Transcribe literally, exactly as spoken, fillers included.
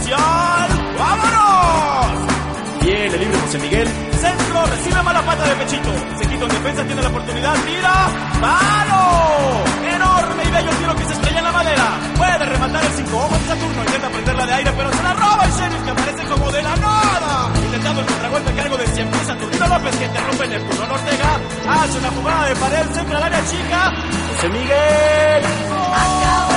inicial. ¡Vámonos! Bien, el libre José Miguel. Centro, recibe mala pata de pechito. Se quita en defensa, tiene la oportunidad. ¡Tira! ¡Palo! Enorme y bello tiro que se estrella en la madera. Puede rematar el cinco ojos de Saturno. Intenta prenderla de aire, pero se la roba el Sheriff, que aparece como de la nada. Intentando el contragolpe a cargo de cien pies Saturnino López, que interrumpe en el turno. Ortega hace una jugada de pared, centra al área chica. José Miguel. Acabó.